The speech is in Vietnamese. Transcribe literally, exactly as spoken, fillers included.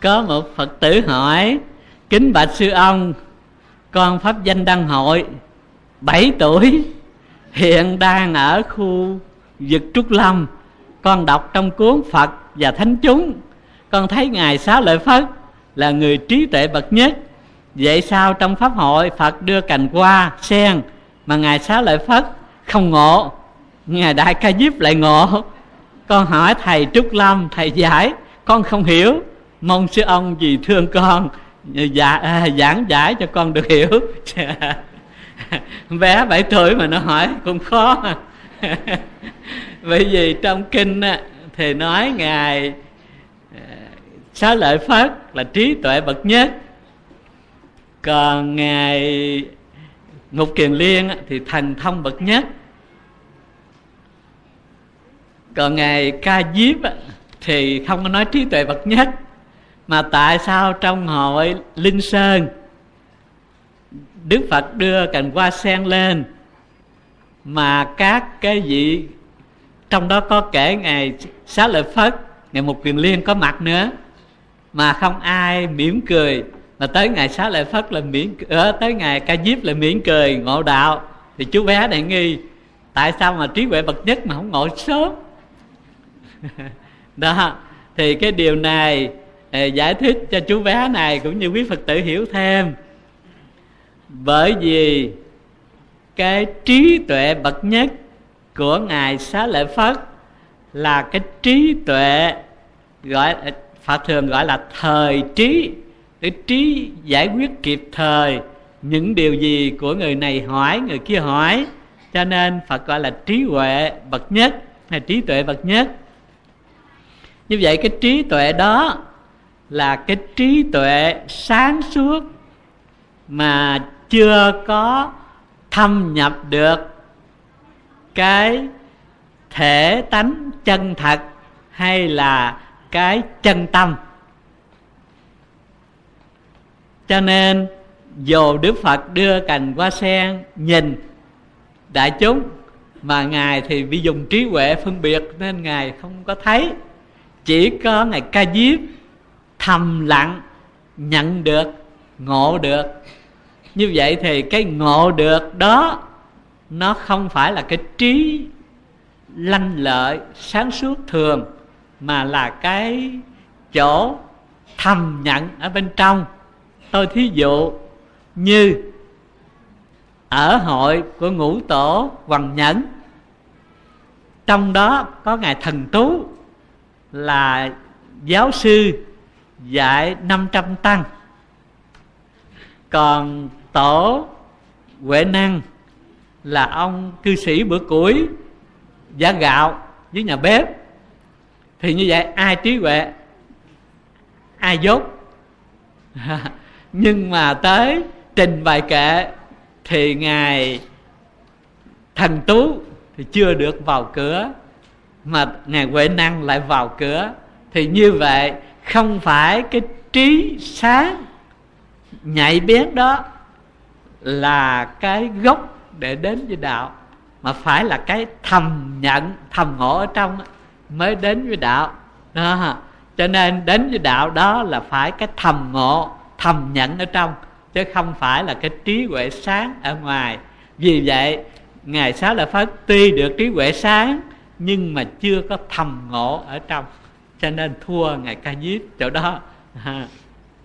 có một Phật tử hỏi: kính bạch sư ông, con pháp danh Đăng Hội, bảy tuổi, hiện đang ở khu vực Trúc Lâm. Con đọc trong cuốn Phật và Thánh Chúng, con thấy Ngài Xá Lợi Phất là người trí tuệ bậc nhất. Vậy sao trong pháp hội Phật đưa cành hoa sen mà Ngài Xá Lợi Phất không ngộ, Ngài Đại Ca Diếp lại ngộ? Con hỏi thầy Trúc Lâm, thầy giải con không hiểu, mong sư ông vì thương con dạ, à, giảng giải cho con được hiểu. Bé bảy tuổi mà nó hỏi cũng khó. Bởi vì trong kinh thì nói Ngài Xá Lợi Phất là trí tuệ bậc nhất, còn Ngài Ngục Kiền Liên thì thần thông bậc nhất, còn Ngài Ca Diếp thì không có nói trí tuệ bậc nhất. Mà tại sao trong hội Linh Sơn Đức Phật đưa cành hoa sen lên mà các cái vị, trong đó có kể Ngài Xá Lợi Phất, Ngài Mục Kiền Liên có mặt nữa, mà không ai mỉm cười, mà tới Ngài Xá Lợi Phất là mỉm cười, tới Ngài Ca Diếp là mỉm cười ngộ đạo. Thì chú bé này nghi tại sao mà trí huệ bậc nhất mà không ngộ sớm. Đó, thì cái điều này giải thích cho chú bé này cũng như quý Phật tử hiểu thêm. Bởi vì cái trí tuệ bậc nhất của Ngài Xá Lợi Phất là cái trí tuệ gọi Phật thường gọi là thời trí, cái trí giải quyết kịp thời những điều gì của người này hỏi, người kia hỏi. Cho nên Phật gọi là trí huệ bậc nhất hay trí tuệ bậc nhất. Như vậy cái trí tuệ đó là cái trí tuệ sáng suốt mà chưa có thâm nhập được cái thể tánh chân thật hay là cái chân tâm. Cho nên dù Đức Phật đưa cành hoa sen nhìn đại chúng, mà Ngài thì bị dùng trí huệ phân biệt nên Ngài không có thấy. Chỉ có Ngài Ca Diếp thầm lặng nhận được, ngộ được. Như vậy thì cái ngộ được đó nó không phải là cái trí lanh lợi sáng suốt thường, mà là cái chỗ thầm nhận ở bên trong. Tôi thí dụ như ở hội của Ngũ Tổ Hoằng Nhẫn, trong đó có Ngài Thần Tú là giáo sư dạy năm trăm tăng, còn Tổ Huệ Năng là ông cư sĩ bữa củi giả gạo với nhà bếp. Thì như vậy ai trí huệ, ai dốt. Nhưng mà tới trình bày kệ thì Ngài Thần Tú thì chưa được vào cửa, mà Ngài Huệ Năng lại vào cửa. Thì như vậy không phải cái trí sáng nhạy bén đó là cái gốc để đến với đạo, mà phải là cái thầm nhận, thầm ngộ ở trong mới đến với đạo đó. Cho nên đến với đạo đó là phải cái thầm ngộ, thầm nhận ở trong, chứ không phải là cái trí huệ sáng ở ngoài. Vì vậy Ngài Xá Lợi Phất tuy được trí huệ sáng nhưng mà chưa có thầm ngộ ở trong, cho nên thua Ngài Ca Diếp chỗ đó.